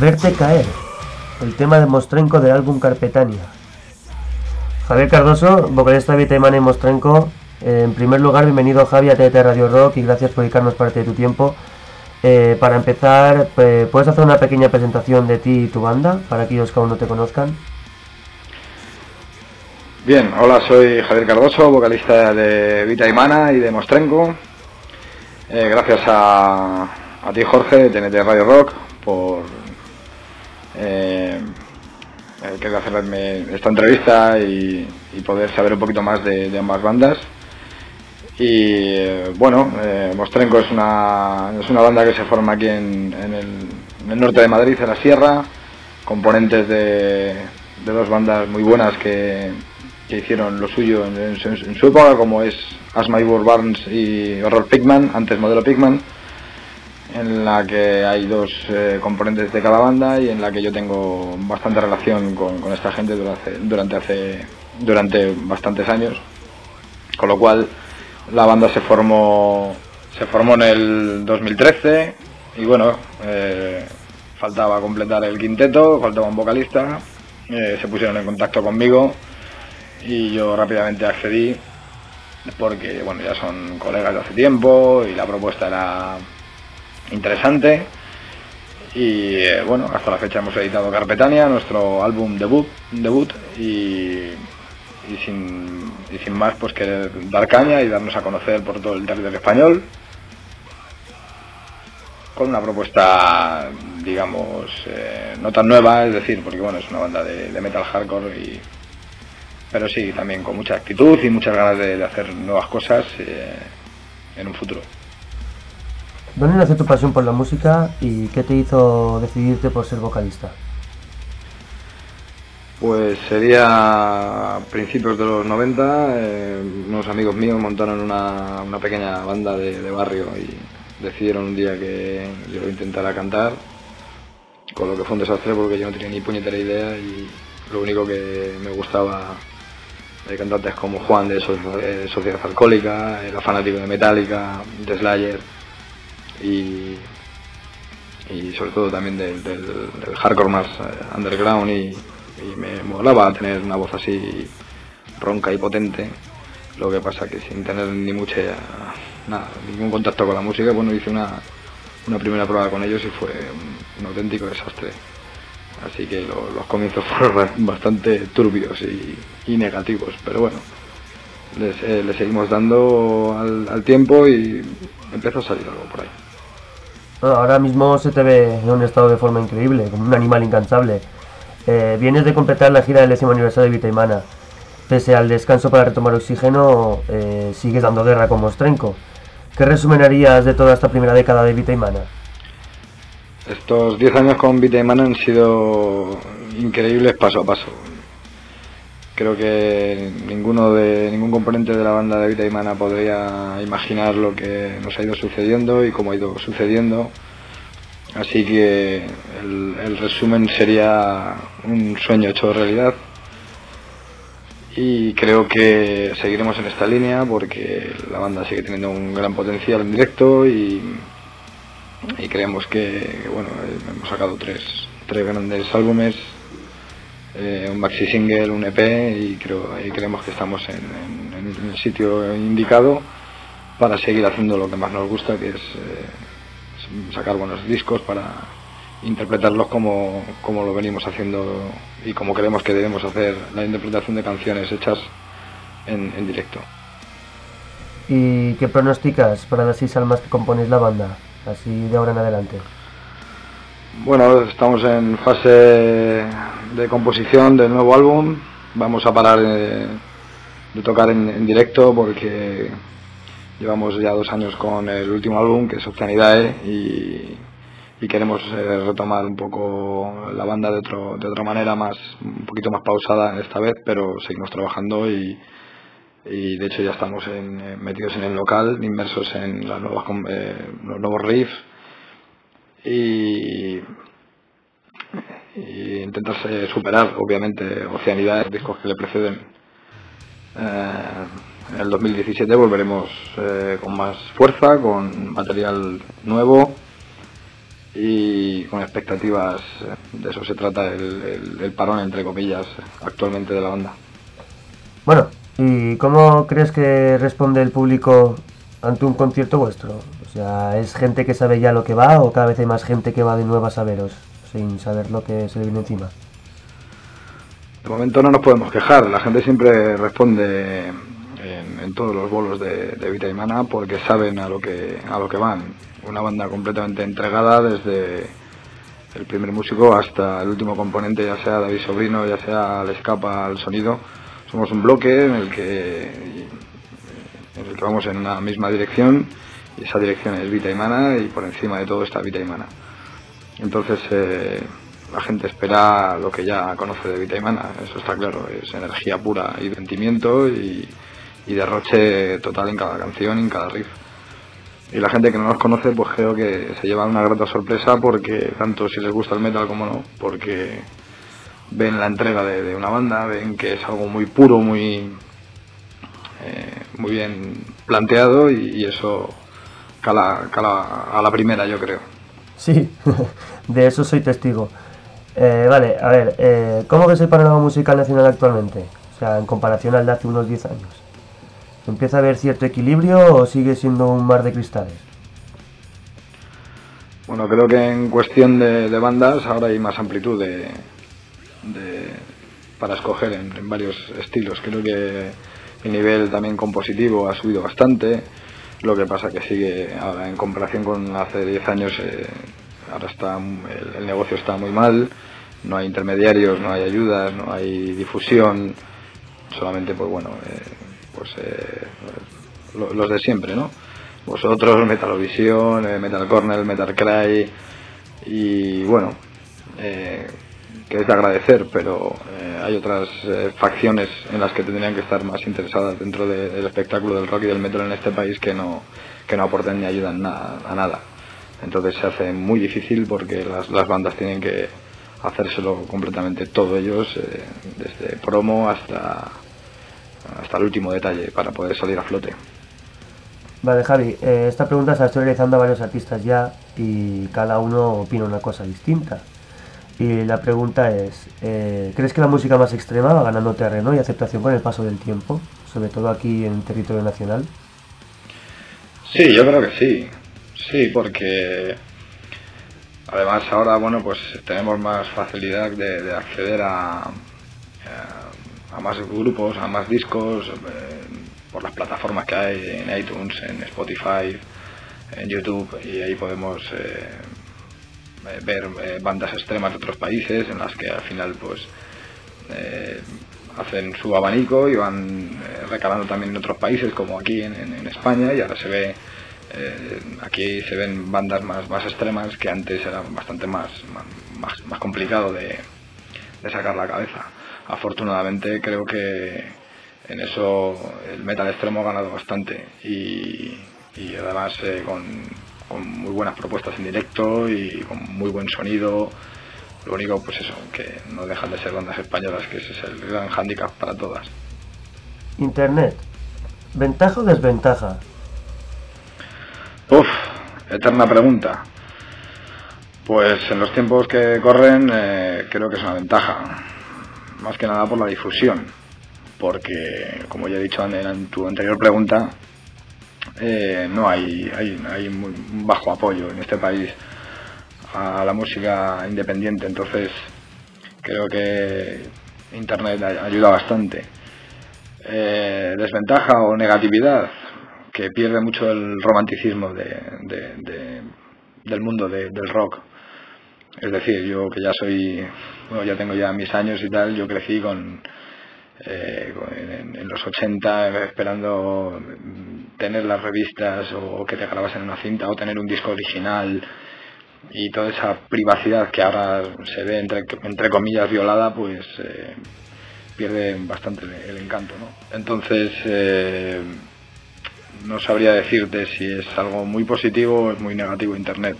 Verte caer, el tema de Mostrenco del álbum Carpetania. Javier Cardoso, vocalista de Vita Imana y Mostrenco. En primer lugar, bienvenido Javi a TDT Radio Rock y gracias por dedicarnos parte de tu tiempo. Para empezar, ¿puedes hacer una pequeña presentación de ti y tu banda para aquellos que aún no te conozcan? Bien, hola, soy Javier Cardoso, vocalista de Vita Imana y de Mostrenco. Gracias a ti, Jorge, de TNT Radio Rock, por querer hacerme esta entrevista y poder saber un poquito más de ambas bandas. Y Mostrenco es una banda que se forma aquí en el norte de Madrid, en la Sierra, componentes de dos bandas muy buenas que hicieron lo suyo en su época, como es Asthma Ivor Barnes y Horror Pigman, antes Modelo Pigman, en la que hay dos componentes de cada banda y en la que yo tengo bastante relación con esta gente durante bastantes años, con lo cual la banda se formó en el 2013 y faltaba completar el quinteto, faltaba un vocalista, se pusieron en contacto conmigo y yo rápidamente accedí porque ya son colegas de hace tiempo y la propuesta era interesante y hasta la fecha hemos editado Carpetania, nuestro álbum debut y sin más pues querer dar caña y darnos a conocer por todo el territorio español con una propuesta digamos no tan nueva, es decir, porque es una banda de metal hardcore pero sí también con mucha actitud y muchas ganas de hacer nuevas cosas en un futuro. ¿Dónde nació tu pasión por la música y qué te hizo decidirte por ser vocalista? Pues sería a principios de los 90, unos amigos míos montaron una pequeña banda de barrio y decidieron un día que yo intentara cantar, con lo que fue un desastre porque yo no tenía ni puñetera idea y lo único que me gustaba de cantantes como Juan de Sociedad Alcohólica, era fanático de Metallica, de Slayer y sobre todo también del hardcore más underground y me molaba tener una voz así ronca y potente. Lo que pasa que sin tener ningún contacto con la música, hice una primera prueba con ellos y fue un auténtico desastre. Así que los comienzos fueron bastante turbios y negativos, pero le seguimos dando al tiempo y empezó a salir algo por ahí. Ahora mismo se te ve en un estado de forma increíble, como un animal incansable. Vienes de completar la gira del 10º aniversario de Vita Imana. Pese al descanso para retomar oxígeno, sigues dando guerra con Mostrenco. ¿Qué resumen harías de toda esta primera década de Vita Imana? Estos 10 años con Vita Imana han sido increíbles paso a paso. Creo que ningún componente de la banda de Vita Imana podría imaginar lo que nos ha ido sucediendo y cómo ha ido sucediendo. Así que el resumen sería un sueño hecho realidad. Y creo que seguiremos en esta línea porque la banda sigue teniendo un gran potencial en directo y creemos que hemos sacado tres grandes álbumes, un maxi single, un EP y creemos que estamos en el sitio indicado para seguir haciendo lo que más nos gusta, que es sacar buenos discos para interpretarlos como lo venimos haciendo y como creemos que debemos hacer la interpretación de canciones hechas en directo. ¿Y qué pronosticas para las 6 almas que componéis la banda, así de ahora en adelante? Estamos en fase de composición del nuevo álbum. Vamos a parar de tocar en directo porque llevamos ya 2 años con el último álbum, que es Oceanidae, y queremos retomar un poco la banda de otra manera, un poquito más pausada esta vez, pero seguimos trabajando y de hecho ya estamos metidos en el local, inmersos en los nuevos riffs y intentar superar obviamente Oceanidae, discos que le preceden. En el 2017 volveremos con más fuerza, con material nuevo y con expectativas. De eso se trata el parón, entre comillas, actualmente de la banda. Bueno, ¿y cómo crees que responde el público ante un concierto vuestro? O sea, ¿es gente que sabe ya lo que va o cada vez hay más gente que va de nuevas a veros sin saber lo que se le viene encima? De momento no nos podemos quejar, la gente siempre responde en todos los bolos de Vita y Mana porque saben a lo que van. Una banda completamente entregada desde el primer músico hasta el último componente, ya sea David Sobrino, ya sea le escapa al sonido. Somos un bloque en el que vamos en una misma dirección y esa dirección es Vita y Mana y por encima de todo está Vita y Mana. Entonces la gente espera lo que ya conoce de Vita y Mana, eso está claro, es energía pura y sentimiento y derroche total en cada canción y en cada riff. Y la gente que no nos conoce pues creo que se lleva una grata sorpresa porque tanto si les gusta el metal como no, porque ven la entrega de una banda, ven que es algo muy puro, muy bien planteado y eso cala a la primera, yo creo. Sí, de eso soy testigo. Vale, a ver, ¿cómo ves el panorama musical nacional actualmente? O sea, en comparación al de hace unos 10 años. ¿Empieza a haber cierto equilibrio o sigue siendo un mar de cristales? Bueno, creo que en cuestión de bandas ahora hay más amplitud para escoger en varios estilos. Creo que el nivel también compositivo ha subido bastante. Lo que pasa que sigue ahora en comparación con hace 10 años, ahora está el negocio está muy mal, no hay intermediarios, no hay ayudas, no hay difusión, solamente pues bueno, los de siempre, ¿no? Vosotros, Metalovisión, Metal Cornell, Metal Cry y bueno, que es de agradecer, pero hay otras facciones en las que tendrían que estar más interesadas dentro del espectáculo del rock y del metal en este país que no aporten ni ayudan a nada. Entonces se hace muy difícil porque las bandas tienen que hacérselo completamente todo ellos, desde promo hasta el último detalle para poder salir a flote. Vale, Javi, esta pregunta se la estoy realizando a varios artistas ya y cada uno opina una cosa distinta. Y la pregunta es, ¿crees que la música más extrema va ganando terreno y aceptación con el paso del tiempo, sobre todo aquí en territorio nacional? Sí, yo creo que sí. Sí, porque además ahora, bueno, pues tenemos más facilidad de acceder a más grupos, a más discos, por las plataformas que hay en iTunes, en Spotify, en YouTube, y ahí podemos ver bandas extremas de otros países en las que al final pues hacen su abanico y van recalando también en otros países como aquí en España, y ahora se ve aquí se ven bandas más extremas que antes eran bastante más complicado de sacar la cabeza. Afortunadamente creo que en eso el metal extremo ha ganado bastante y además con muy buenas propuestas en directo y con muy buen sonido. Lo único pues eso, que no dejan de ser bandas españolas, que ese es el gran hándicap para todas. Internet, ¿ventaja o desventaja? Uf, eterna pregunta. Pues en los tiempos que corren creo que es una ventaja, más que nada por la difusión, porque como ya he dicho en tu anterior pregunta, no hay muy bajo apoyo en este país a la música independiente, entonces creo que Internet ayuda bastante. Desventaja o negatividad, que pierde mucho el romanticismo del mundo del rock. Es decir, yo que ya tengo ya mis años y tal, yo crecí en los 80 esperando tener las revistas o que te grabasen en una cinta o tener un disco original, y toda esa privacidad que ahora se ve entre comillas violada, pues pierde bastante el encanto, ¿no? Entonces no sabría decirte si es algo muy positivo o es muy negativo Internet.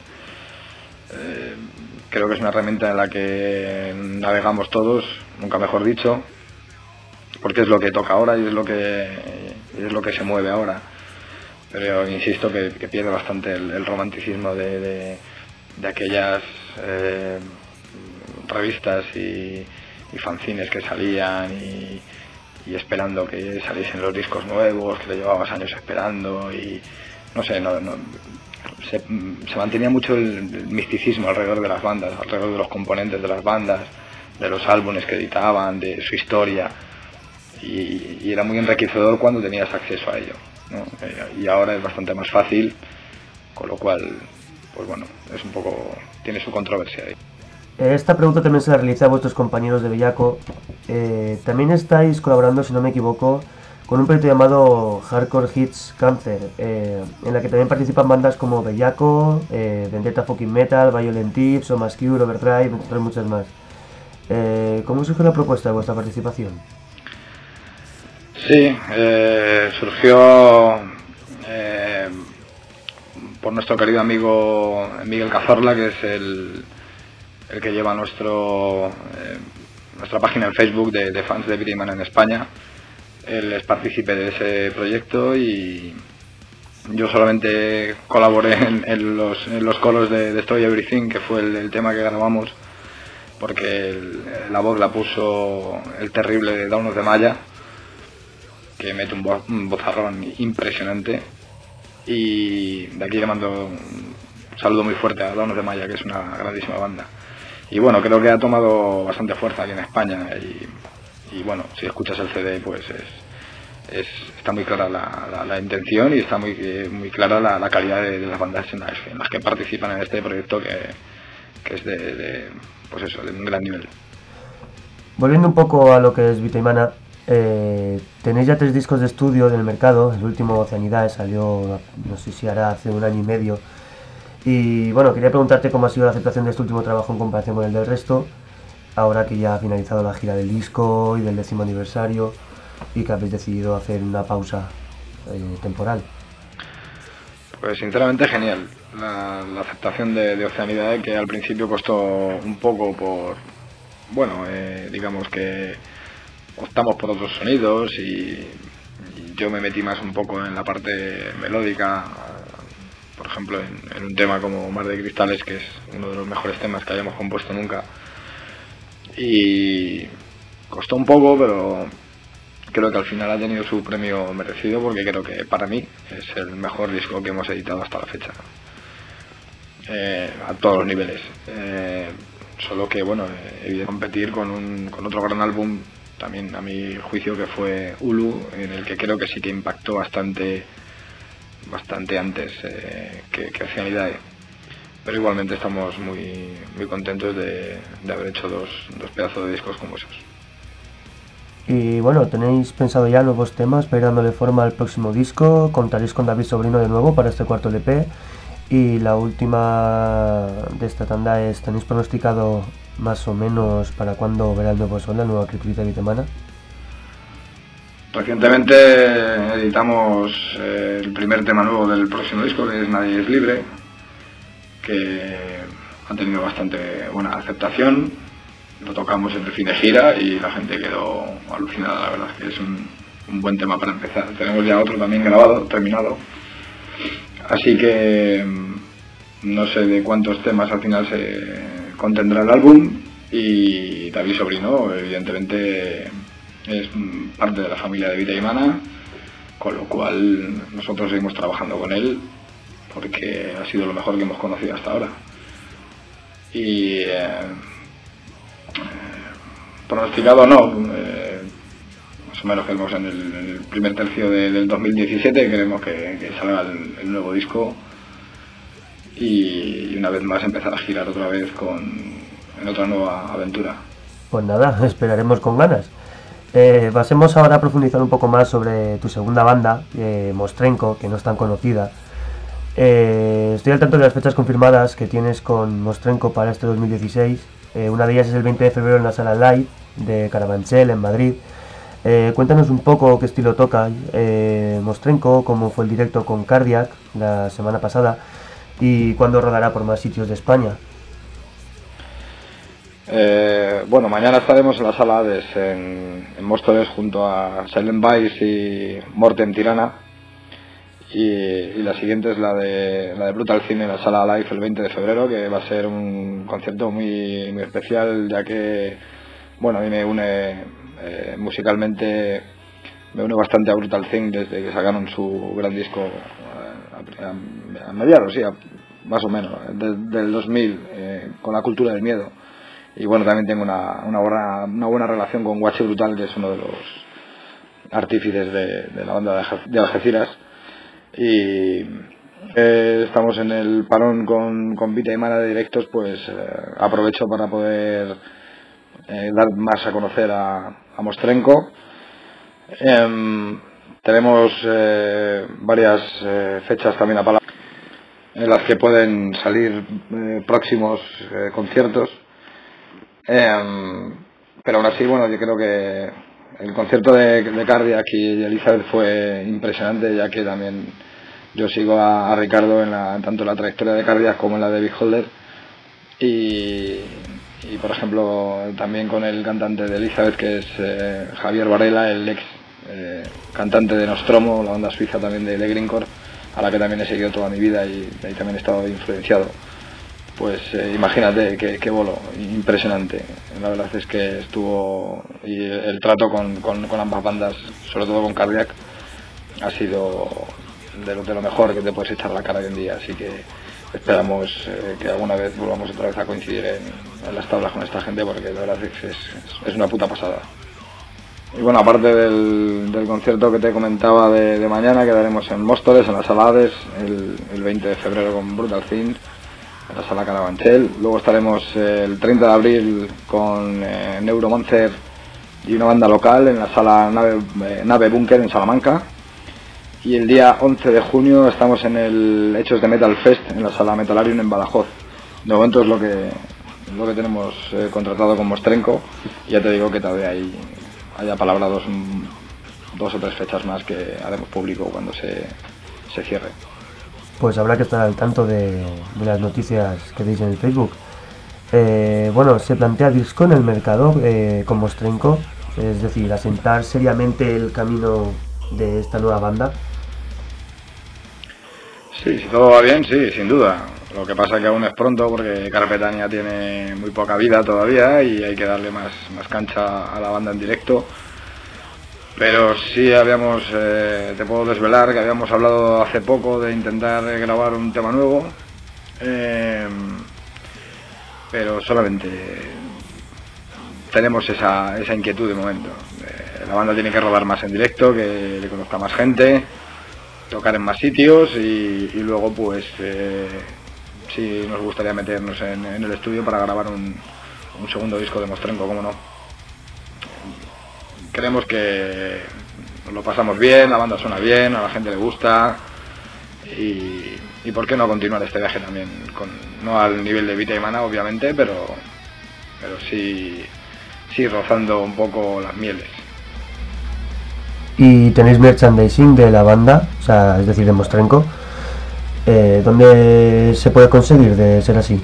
Creo que es una herramienta en la que navegamos todos, nunca mejor dicho, porque es lo que toca ahora y es lo que se mueve ahora. Pero insisto que pierde bastante el romanticismo de de aquellas revistas y fanzines que salían y esperando que saliesen los discos nuevos, que te llevabas años esperando y no sé, se mantenía mucho el misticismo alrededor de las bandas, alrededor de los componentes de las bandas, de los álbumes que editaban, de su historia y era muy enriquecedor cuando tenías acceso a ello, ¿no? Y ahora es bastante más fácil, con lo cual, pues bueno, es un poco, tiene su controversia ahí. Esta pregunta también se la realiza a vuestros compañeros de Bellaco. También estáis colaborando, si no me equivoco, con un proyecto llamado Hardcore Hits Cancer, en la que también participan bandas como Bellaco, Vendetta Fucking Metal, Violent Tips, Omascure, Overdrive, entre muchas más. ¿Cómo surgió la propuesta de vuestra participación? Sí, surgió por nuestro querido amigo Miguel Cazorla, que es el que lleva nuestra página en Facebook de fans de Beat Man en España. Él es partícipe de ese proyecto y yo solamente colaboré en los coros de Destroy Everything, que fue el tema que grabamos, porque la voz la puso el terrible de Dawn of the Maya, que mete un vozarrón impresionante, y de aquí le mando un saludo muy fuerte a Dawn of the Maya, que es una grandísima banda. Y bueno, creo que ha tomado bastante fuerza aquí en España y bueno, si escuchas el CD pues está muy clara la intención y está muy clara la calidad de las bandas en las que participan en este proyecto que es pues eso, de un gran nivel. Volviendo un poco a lo que es Vitaimana, tenéis ya 3 discos de estudio en el mercado. El último, Oceanidad, salió, no sé si hará hace 1 año y medio. Y bueno, quería preguntarte cómo ha sido la aceptación de este último trabajo en comparación con el del resto, ahora que ya ha finalizado la gira del disco y del 10º aniversario y que habéis decidido hacer una pausa temporal. Pues sinceramente genial. La aceptación de Oceanidad, que al principio costó un poco por, bueno, digamos que optamos por otros sonidos y yo me metí más un poco en la parte melódica, por ejemplo en un tema como Mar de Cristales, que es uno de los mejores temas que hayamos compuesto nunca, y costó un poco, pero creo que al final ha tenido su premio merecido, porque creo que para mí es el mejor disco que hemos editado hasta la fecha, a todos los niveles. Solo que bueno, he de competir con otro gran álbum también a mi juicio, que fue Ulu, en el que creo que sí que impactó bastante antes que Oceanidad. Pero igualmente estamos muy contentos de haber hecho dos pedazos de discos como esos. Y bueno, ¿tenéis pensado ya nuevos temas para ir dándole forma al próximo disco? ¿Contaréis con David Sobrino de nuevo para este cuarto LP? Y la última de esta tanda es, ¿tenéis pronosticado más o menos para cuándo verá el nuevo sol, la nueva criaturita Vitaimana? Recientemente editamos el primer tema nuevo del próximo disco, que es Nadie es Libre, que ha tenido bastante buena aceptación. Lo tocamos en el fin de gira y la gente quedó alucinada. La verdad es que es un buen tema para empezar. Tenemos ya otro también grabado, terminado, así que no sé de cuántos temas al final se contendrá el álbum. Y David Sobrino evidentemente es parte de la familia de Vitaimana, con lo cual nosotros seguimos trabajando con él porque ha sido lo mejor que hemos conocido hasta ahora. Y pronosticado no, más o menos queremos en el primer tercio del 2017, queremos que salga el nuevo disco y una vez más empezar a girar otra vez en otra nueva aventura. Pues nada, esperaremos con ganas. Pasemos ahora a profundizar un poco más sobre tu segunda banda, Mostrenco, que no es tan conocida. Estoy al tanto de las fechas confirmadas que tienes con Mostrenco para este 2016. Una de ellas es el 20 de febrero en la sala Live de Carabanchel, en Madrid. Cuéntanos un poco qué estilo toca Mostrenco, cómo fue el directo con Cardiac la semana pasada y cuándo rodará por más sitios de España. Bueno, mañana estaremos en la sala Hades en Móstoles junto a Silent Vice y Mortem Tirana, y la siguiente es la de Brutal Cine en la Sala Live el 20 de febrero, que va a ser un concierto muy, muy especial, ya que, bueno, a mí me une musicalmente, me une bastante a Brutal Thing desde que sacaron su gran disco a mediados, sí, más o menos, del 2000, con La Cultura del Miedo. Y bueno, también tengo una buena relación con Guachi Brutal, que es uno de los artífices de la banda de Algeciras. Y estamos en el parón con Vita y Mana de directos, pues aprovecho para poder dar más a conocer a Mostrenco. Tenemos varias fechas también a palabra en las que pueden salir próximos conciertos, pero aún así, bueno, yo creo que el concierto de Cardiac y Elizabeth fue impresionante, ya que también yo sigo a Ricardo tanto en la trayectoria de Cardiac como en la de Beholder, y por ejemplo también con el cantante de Elizabeth, que es Javier Varela, el ex cantante de Nostromo, la banda suiza también de Greencore, a la que también he seguido toda mi vida y ahí también he estado influenciado. Pues imagínate qué bolo, impresionante. La verdad es que estuvo, y el trato con ambas bandas, sobre todo con Cardiac, ha sido de lo mejor que te puedes echar la cara hoy en día, así que esperamos que alguna vez volvamos otra vez a coincidir en las tablas con esta gente, porque la verdad es una puta pasada. Y bueno, aparte del concierto que te comentaba de mañana, quedaremos en Móstoles, en la Sala Hades, el 20 de febrero con Brutal Things, en la Sala Carabanchel. Luego estaremos el 30 de abril con Neuromancer y una banda local en la Sala Nave Bunker en Salamanca. Y el día 11 de junio estamos en el Hechos de Metal Fest en la Sala Metalarium en Badajoz. De momento es lo que tenemos contratado con Mostrenco. Y ya te digo que todavía haya palabrados 2 o 3 fechas más que haremos público cuando se cierre. Pues habrá que estar al tanto de las noticias que deis en el Facebook. Bueno, se plantea disco en el mercado con Mostrenco, es decir, asentar seriamente el camino de esta nueva banda. Sí, si todo va bien, sí, sin duda. Lo que pasa es que aún es pronto, porque Carpetania tiene muy poca vida todavía y hay que darle más cancha a la banda en directo. Pero sí te puedo desvelar que habíamos hablado hace poco de intentar grabar un tema nuevo, pero solamente tenemos esa inquietud de momento. La banda tiene que rodar más en directo, que le conozca más gente, tocar en más sitios y luego pues sí nos gustaría meternos en el estudio para grabar un segundo disco de Mostrenco, cómo no. Creemos que lo pasamos bien, la banda suena bien, a la gente le gusta y por qué no continuar este viaje también, no al nivel de Vita y Mana obviamente, pero sí rozando un poco las mieles. ¿Y tenéis merchandising de la banda? O sea, es decir, de Mostrenco. ¿Dónde se puede conseguir de ser así?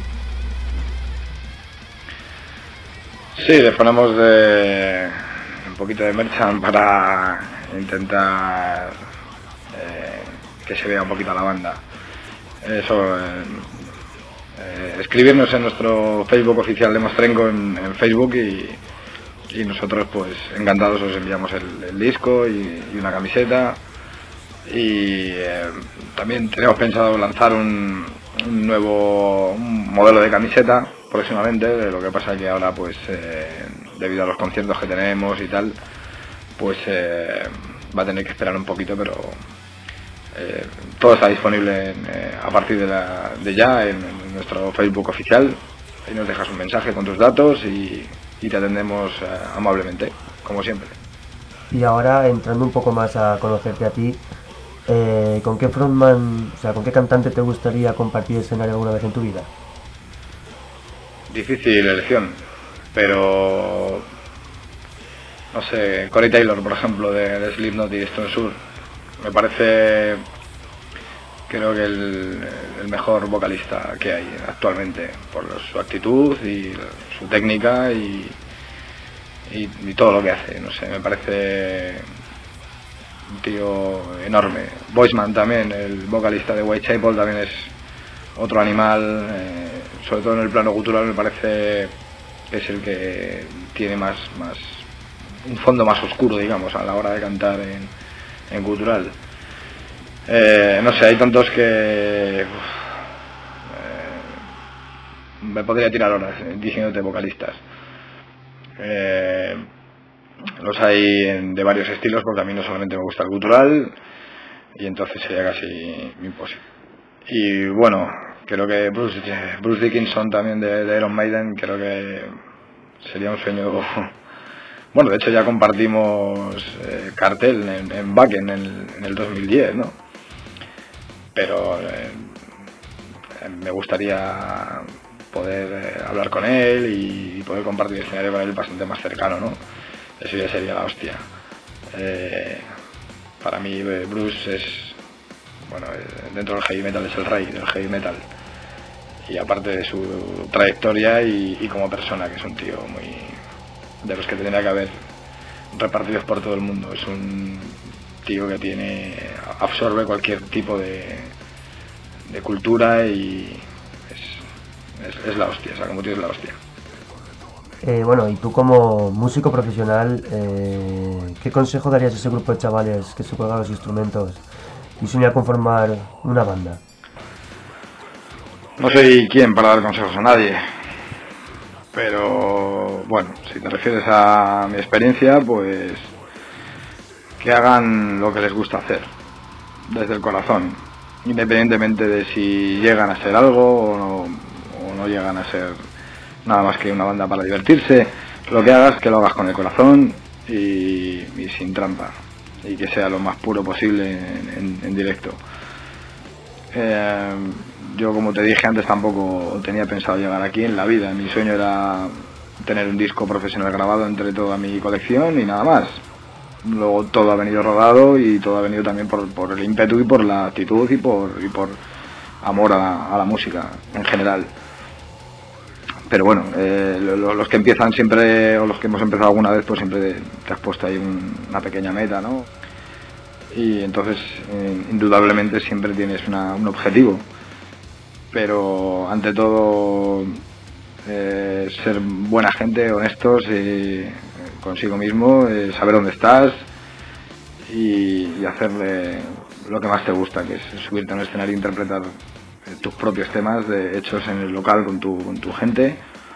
Sí, le ponemos un poquito de merchan para intentar que se vea un poquito a la banda. Eso, escribirnos en nuestro Facebook oficial de Mostrenco en Facebook y nosotros pues encantados os enviamos el disco y una camiseta. Y también tenemos pensado lanzar un nuevo modelo de camiseta próximamente. Lo que pasa es que ahora pues debido a los conciertos que tenemos y tal, pues va a tener que esperar un poquito, pero todo está disponible a partir de ya en nuestro Facebook oficial. Ahí nos dejas un mensaje con tus datos y te atendemos amablemente, como siempre. Y ahora, entrando un poco más a conocerte a ti, ¿con qué frontman, o sea, con qué cantante te gustaría compartir escenario alguna vez en tu vida? Difícil elección, pero no sé, Corey Taylor, por ejemplo, de Slipknot y Stone Sour, me parece, creo que el mejor vocalista que hay actualmente, por su actitud y su técnica y todo lo que hace. No sé, me parece un tío enorme. Boisman también, el vocalista de Whitechapel, también es otro animal, sobre todo en el plano gutural me parece que es el que tiene más un fondo más oscuro, digamos, a la hora de cantar en gutural. No sé, hay tantos que me podría tirar horas diciéndote vocalistas. Los hay de varios estilos, porque a mí no solamente me gusta el gutural, y entonces sería casi imposible. Y bueno, creo que Bruce Dickinson también de Iron Maiden, creo que sería un sueño. Bueno, de hecho ya compartimos cartel en Wacken en el 2010, ¿no? Pero me gustaría poder hablar con él y poder compartir el escenario con él bastante más cercano, ¿no? Eso ya sería la hostia. Para mí Bruce es, bueno, dentro del heavy metal es el rey del heavy metal, y aparte de su trayectoria y como persona, que es un tío muy de los que tendría que haber repartidos por todo el mundo. Es un tío que absorbe cualquier tipo de cultura y es la hostia, o sea, como tío es la hostia. Bueno, y tú como músico profesional, ¿qué consejo darías a ese grupo de chavales que se juegan los instrumentos y sueñan con formar una banda? No soy quien para dar consejos a nadie, pero bueno, si te refieres a mi experiencia, pues que hagan lo que les gusta hacer, desde el corazón, independientemente de si llegan a ser algo o no llegan a ser nada más que una banda para divertirse. Lo que hagas, que lo hagas con el corazón y sin trampa, y que sea lo más puro posible en directo. Yo, como te dije antes, tampoco tenía pensado llegar aquí en la vida. Mi sueño era tener un disco profesional grabado entre toda mi colección y nada más. Luego todo ha venido rodado y todo ha venido también por el ímpetu y por la actitud y por amor a la música en general. Pero bueno, los que empiezan siempre, o los que hemos empezado alguna vez, pues siempre te has puesto ahí una pequeña meta, ¿no? Y entonces indudablemente siempre tienes un objetivo, pero ante todo ser buena gente, honestos consigo mismo, saber dónde estás y hacerle lo que más te gusta, que es subirte a un escenario e interpretar tus propios temas hechos en el local con tu gente,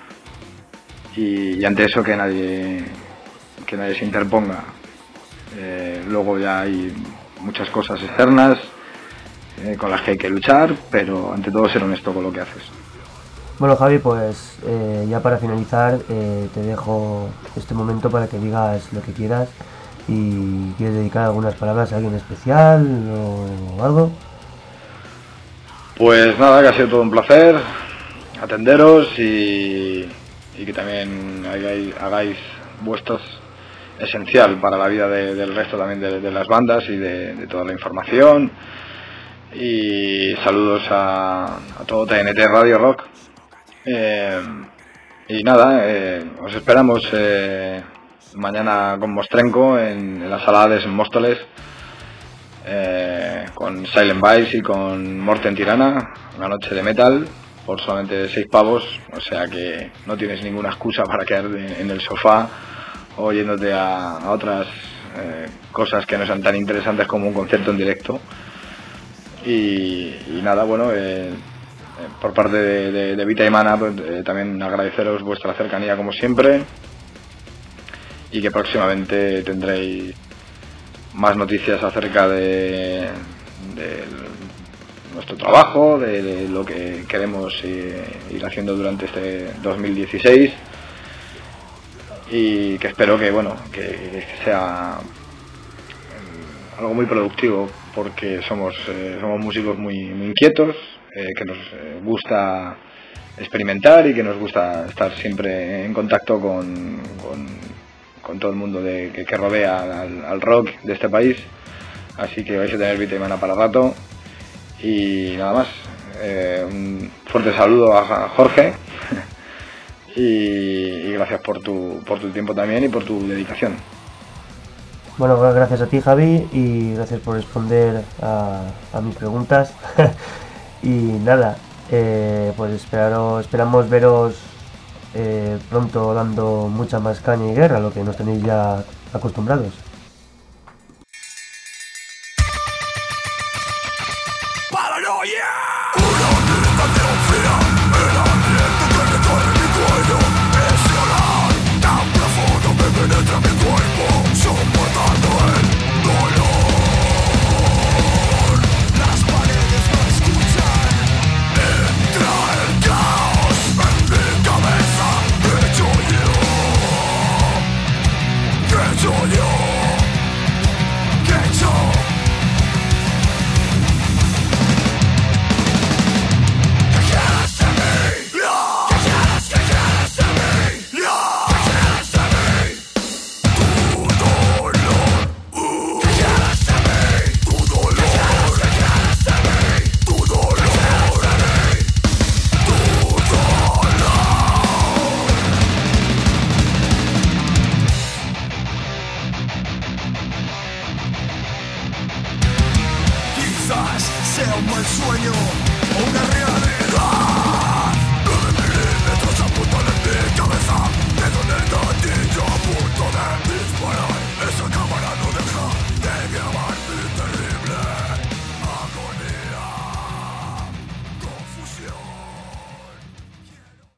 y ante eso que nadie se interponga. Luego ya hay muchas cosas externas con las que hay que luchar, pero ante todo ser honesto con lo que haces. Bueno, Javi, pues ya para finalizar te dejo este momento para que digas lo que quieras, y quieres dedicar algunas palabras a alguien especial o algo. Pues nada, que ha sido todo un placer atenderos y que también hagáis vuestros esencial para la vida del resto también de las bandas y de toda la información. Y saludos a todo TNT Radio Rock. Y nada, os esperamos mañana con Mostrenco en la sala Hades en Móstoles, con Silent Vice y con Morten Tirana, una noche de metal por solamente 6 pavos, o sea que no tienes ninguna excusa para quedarte en el sofá o yéndote a otras cosas que no sean tan interesantes como un concierto en directo. Y nada, bueno, por parte de Vita y Mana, pues, también agradeceros vuestra cercanía como siempre, y que próximamente tendréis más noticias acerca de nuestro trabajo, de lo que queremos ir haciendo durante este 2016, y que espero que sea algo muy productivo, porque somos músicos muy inquietos, que nos gusta experimentar y que nos gusta estar siempre en contacto con todo el mundo que rodea al rock de este país. Así que vais a tener Vita y Mana para rato. Y nada más, un fuerte saludo a Jorge y gracias por tu tiempo también y por tu dedicación. Bueno, pues gracias a ti, Javi, y gracias por responder a mis preguntas. Y nada, pues esperamos veros pronto dando mucha más caña y guerra, lo que nos tenéis ya acostumbrados. Paranoia!